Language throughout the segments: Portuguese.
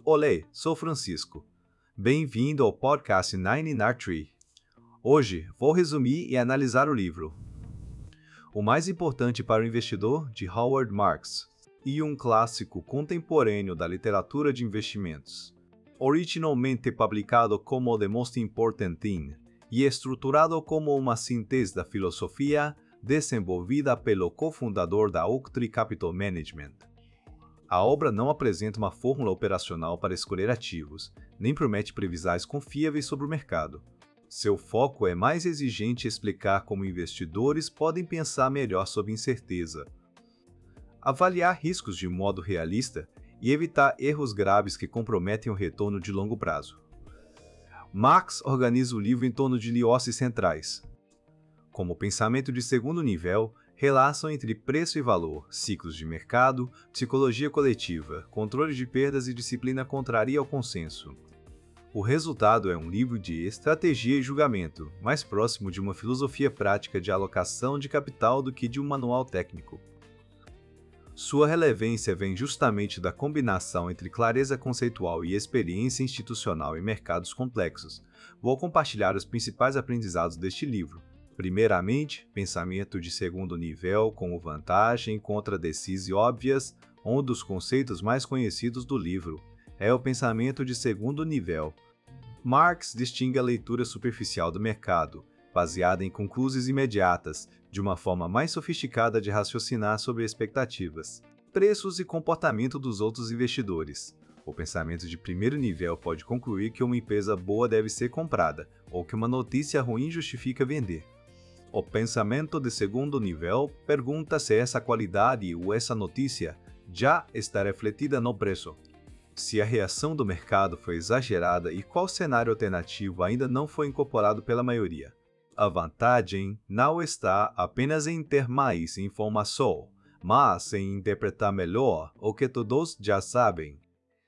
Olê, sou Francisco. Bem-vindo ao podcast 99 Tree. Hoje vou resumir e analisar o livro O Mais Importante para o Investidor, de Howard Marks, e um clássico contemporâneo da literatura de investimentos. Originalmente publicado como The Most Important Thing e estruturado como uma síntese da filosofia desenvolvida pelo cofundador da Oaktree Capital Management. A obra não apresenta uma fórmula operacional para escolher ativos, nem promete previsões confiáveis sobre o mercado. Seu foco é mais exigente explicar como investidores podem pensar melhor sobre incerteza, avaliar riscos de modo realista e evitar erros graves que comprometem o retorno de longo prazo. Marx organiza o livro em torno de ossos centrais, como pensamento de segundo nível, relação entre preço e valor, ciclos de mercado, psicologia coletiva, controle de perdas e disciplina contrária ao consenso. O resultado é um livro de estratégia e julgamento, mais próximo de uma filosofia prática de alocação de capital do que de um manual técnico. Sua relevância vem justamente da combinação entre clareza conceitual e experiência institucional em mercados complexos. Vou compartilhar os principais aprendizados deste livro. Primeiramente, pensamento de segundo nível como vantagem contra decisões óbvias. Um dos conceitos mais conhecidos do livro é o pensamento de segundo nível. Marx distingue a leitura superficial do mercado, baseada em conclusões imediatas, de uma forma mais sofisticada de raciocinar sobre expectativas, preços e comportamento dos outros investidores. O pensamento de primeiro nível pode concluir que uma empresa boa deve ser comprada, ou que uma notícia ruim justifica vender. O pensamento de segundo nível pergunta se essa qualidade ou essa notícia já está refletida no preço, se a reação do mercado foi exagerada e qual cenário alternativo ainda não foi incorporado pela maioria. A vantagem não está apenas em ter mais informação, mas em interpretar melhor o que todos já sabem.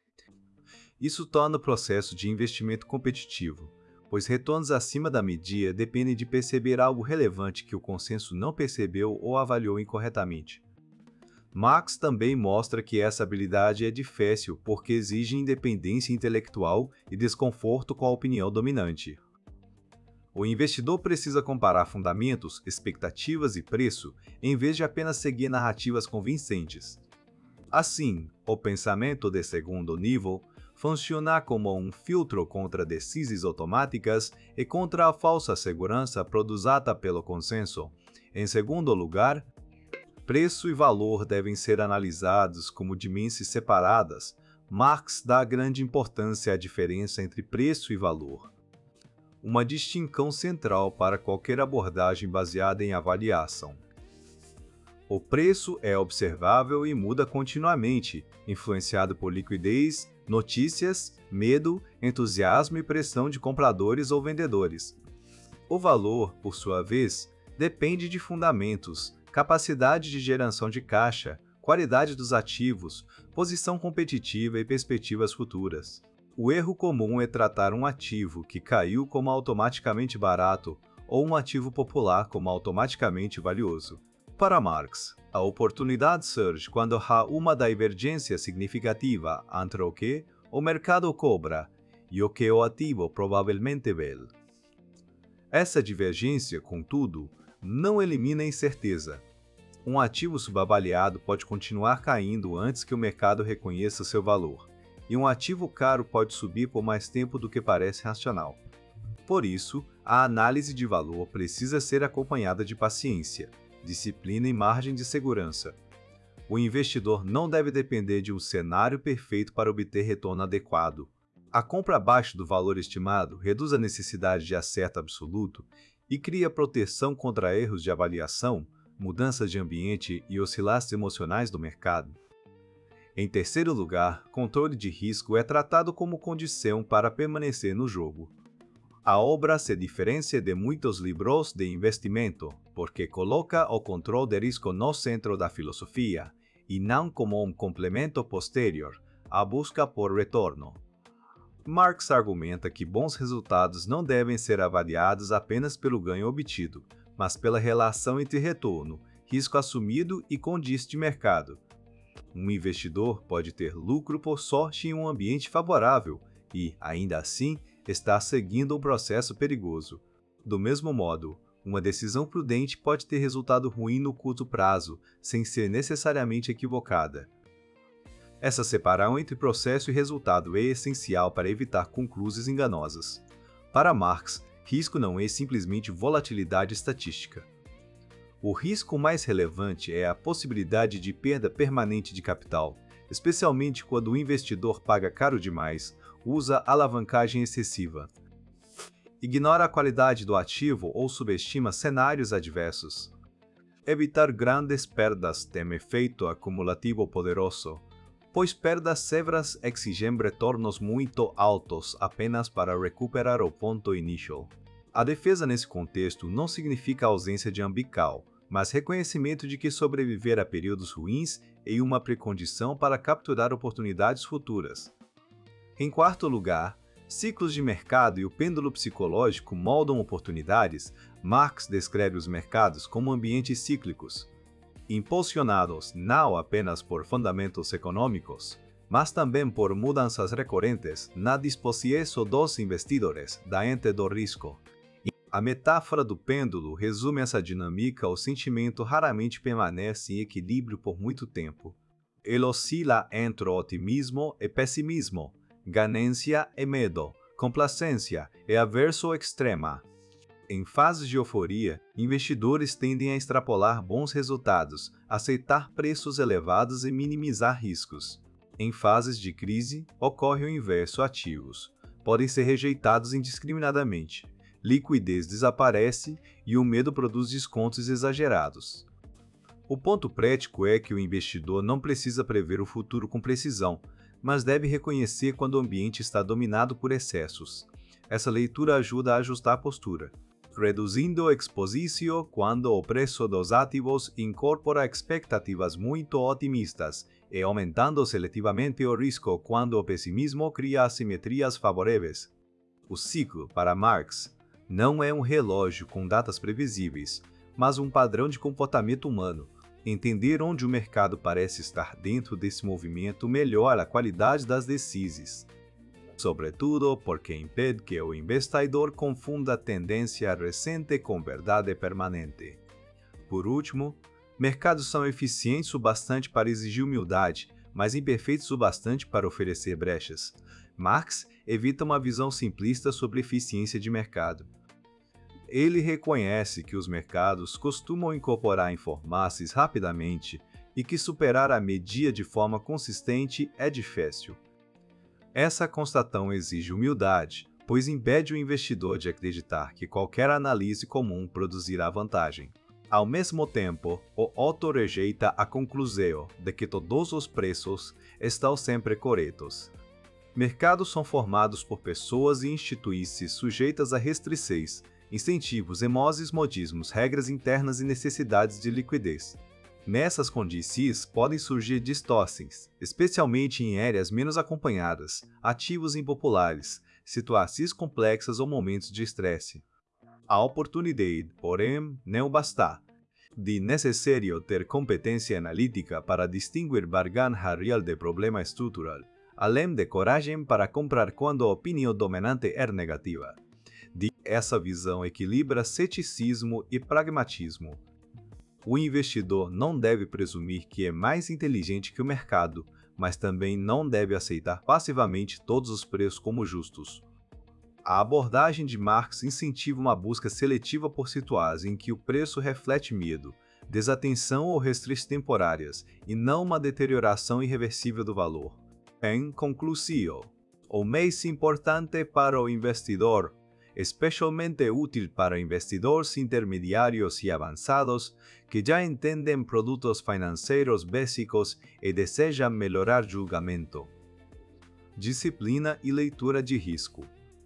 Isso torna o processo de investimento competitivo, pois retornos acima da medida dependem de perceber algo relevante que o consenso não percebeu ou avaliou incorretamente. Marx também mostra que essa habilidade é difícil porque exige independência intelectual e desconforto com a opinião dominante. O investidor precisa comparar fundamentos, expectativas e preço, em vez de apenas seguir narrativas convincentes. Assim, o pensamento de segundo nível funciona como um filtro contra decisões automáticas e contra a falsa segurança produzida pelo consenso. Em segundo lugar, preço e valor devem ser analisados como dimensões separadas. Marx dá grande importância à diferença entre preço e valor, uma distinção central para qualquer abordagem baseada em avaliação. O preço é observável e muda continuamente, influenciado por liquidez, notícias, medo, entusiasmo e pressão de compradores ou vendedores. O valor, por sua vez, depende de fundamentos, capacidade de geração de caixa, qualidade dos ativos, posição competitiva e perspectivas futuras. O erro comum é tratar um ativo que caiu como automaticamente barato ou um ativo popular como automaticamente valioso. Para Marx, a oportunidade surge quando há uma divergência significativa entre o que o mercado cobra e o que o ativo provavelmente vale. Essa divergência, contudo, não elimina a incerteza. Um ativo subavaliado pode continuar caindo antes que o mercado reconheça seu valor, e um ativo caro pode subir por mais tempo do que parece racional. Por isso, a análise de valor precisa ser acompanhada de paciência, disciplina e margem de segurança. O investidor não deve depender de um cenário perfeito para obter retorno adequado. A compra abaixo do valor estimado reduz a necessidade de acerto absoluto e cria proteção contra erros de avaliação, mudanças de ambiente e oscilações emocionais do mercado. Em terceiro lugar, controle de risco é tratado como condição para permanecer no jogo. A obra se diferencia de muitos livros de investimento porque coloca o controle de risco no centro da filosofia e não como um complemento posterior à busca por retorno. Marx argumenta que bons resultados não devem ser avaliados apenas pelo ganho obtido, mas pela relação entre retorno, risco assumido e condições de mercado. Um investidor pode ter lucro por sorte em um ambiente favorável e, ainda assim, estar seguindo um processo perigoso. Do mesmo modo, uma decisão prudente pode ter resultado ruim no curto prazo, sem ser necessariamente equivocada. Essa separação entre processo e resultado é essencial para evitar conclusões enganosas. Para Marx, risco não é simplesmente volatilidade estatística. O risco mais relevante é a possibilidade de perda permanente de capital, especialmente quando o investidor paga caro demais, usa alavancagem excessiva, ignora a qualidade do ativo ou subestima cenários adversos. Evitar grandes perdas tem um efeito acumulativo poderoso, pois perdas severas exigem retornos muito altos apenas para recuperar o ponto inicial. A defesa nesse contexto não significa ausência de ambical, mas reconhecimento de que sobreviver a períodos ruins é uma precondição para capturar oportunidades futuras. Em quarto lugar, ciclos de mercado e o pêndulo psicológico moldam oportunidades. Marx descreve os mercados como ambientes cíclicos, impulsionados não apenas por fundamentos econômicos, mas também por mudanças recorrentes na disposição dos investidores diante do risco. A metáfora do pêndulo resume essa dinâmica. O sentimento raramente permanece em equilíbrio por muito tempo. Ele oscila entre otimismo e pessimismo, ganância e medo, complacência e aversão extrema. Em fases de euforia, investidores tendem a extrapolar bons resultados, aceitar preços elevados e minimizar riscos. Em fases de crise, ocorre o inverso. Ativos podem ser rejeitados indiscriminadamente. Liquidez desaparece e o medo produz descontos exagerados. O ponto prático é que o investidor não precisa prever o futuro com precisão, mas deve reconhecer quando o ambiente está dominado por excessos. Essa leitura ajuda a ajustar a postura, reduzindo a exposição quando o preço dos ativos incorpora expectativas muito otimistas e aumentando seletivamente o risco quando o pessimismo cria assimetrias favoráveis. O ciclo, para Marx, não é um relógio com datas previsíveis, mas um padrão de comportamento humano. Entender onde o mercado parece estar dentro desse movimento melhora a qualidade das decisões, sobretudo porque impede que o investidor confunda tendência recente com verdade permanente. Por último, mercados são eficientes o bastante para exigir humildade, mas imperfeitos o bastante para oferecer brechas. Marx evita uma visão simplista sobre eficiência de mercado. Ele reconhece que os mercados costumam incorporar informações rapidamente e que superar a média de forma consistente é difícil. Essa constatação exige humildade, pois impede o investidor de acreditar que qualquer análise comum produzirá vantagem. Ao mesmo tempo, o autor rejeita a conclusão de que todos os preços estão sempre corretos. Mercados são formados por pessoas e instituições sujeitas a restrições, incentivos, modismos, regras internas e necessidades de liquidez. Nessas condições podem surgir distorções, especialmente em áreas menos acompanhadas, ativos impopulares, situações complexas ou momentos de estresse. A oportunidade, porém, não basta. De necessário ter competência analítica para distinguir barganha real de problema estrutural, além de coragem para comprar quando a opinião dominante é negativa. Essa visão equilibra ceticismo e pragmatismo. O investidor não deve presumir que é mais inteligente que o mercado, mas também não deve aceitar passivamente todos os preços como justos. A abordagem de Marx incentiva uma busca seletiva por situações em que o preço reflete medo, desatenção ou restrições temporárias, e não uma deterioração irreversível do valor. Em conclusão, o mais importante para o investidor, especialmente útil para investidores intermediários e avançados que já entendem produtos financeiros básicos e desejam melhorar julgamento. Disciplina e leitura de risco.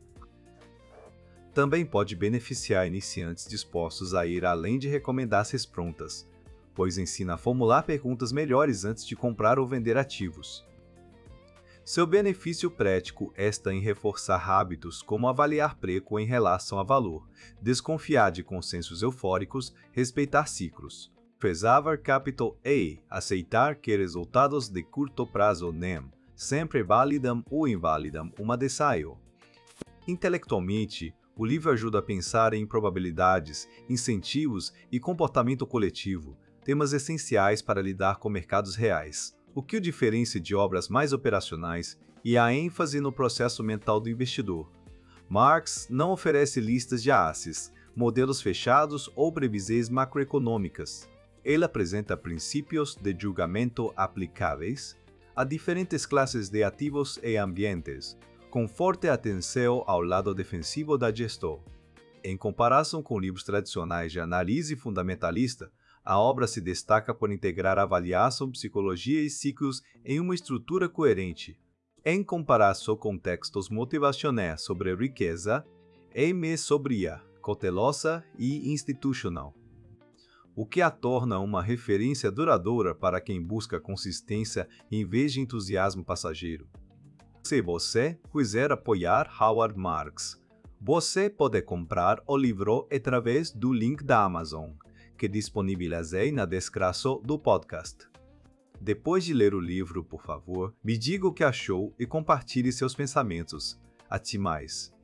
Também pode beneficiar iniciantes dispostos a ir além de recomendações prontas, pois ensina a formular perguntas melhores antes de comprar ou vender ativos. Seu benefício prático está em reforçar hábitos como avaliar preço em relação a valor, desconfiar de consensos eufóricos, respeitar ciclos. Preservar capital e aceitar que resultados de curto prazo nem sempre validam ou invalidam uma decisão. Intelectualmente, o livro ajuda a pensar em probabilidades, incentivos e comportamento coletivo, temas essenciais para lidar com mercados reais, o que o diferencia de obras mais operacionais e a ênfase no processo mental do investidor. Marx não oferece listas de asses, modelos fechados ou previsões macroeconômicas. Ele apresenta princípios de julgamento aplicáveis a diferentes classes de ativos e ambientes, com forte atenção ao lado defensivo da gestão. Em comparação com livros tradicionais de análise fundamentalista, a obra se destaca por integrar avaliação, psicologia e ciclos em uma estrutura coerente. Em comparação com textos motivacionais sobre riqueza, é mais sobria, cautelosa e institucional, o que a torna uma referência duradoura para quem busca consistência em vez de entusiasmo passageiro. Se você quiser apoiar Howard Marks, você pode comprar o livro através do link da Amazon, que disponibilizei na descrição do podcast. Depois de ler o livro, por favor, me diga o que achou e compartilhe seus pensamentos. Até mais!